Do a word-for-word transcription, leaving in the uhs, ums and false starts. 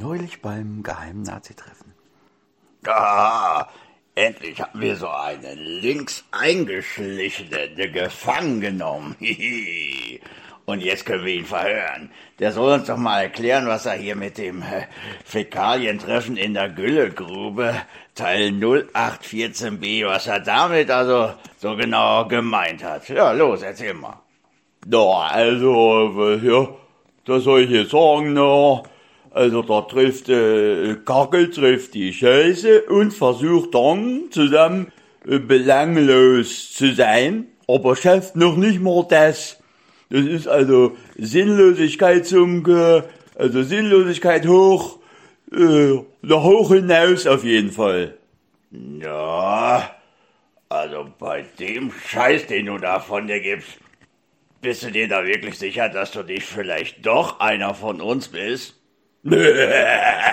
neulich beim geheimen Nazi-Treffen. Ah, endlich haben wir so einen links eingeschlichenen gefangen genommen. Und jetzt können wir ihn verhören. Der soll uns doch mal erklären, was er hier mit dem äh, Fäkalientreffen in der Güllegrube, Teil null acht vierzehn b, was er damit also so genau gemeint hat. Ja, los, erzähl mal. Na, also, ja, das soll ich jetzt sagen, na, also da trifft äh, Kacke, trifft die Scheiße und versucht dann zusammen äh, belanglos zu sein, aber schafft noch nicht mal das. Das ist also Sinnlosigkeit zum, äh, also Sinnlosigkeit hoch, äh, nach hoch hinaus auf jeden Fall. Ja, also bei dem Scheiß, den du da von dir gibst, bist du dir da wirklich sicher, dass du nicht vielleicht doch einer von uns bist?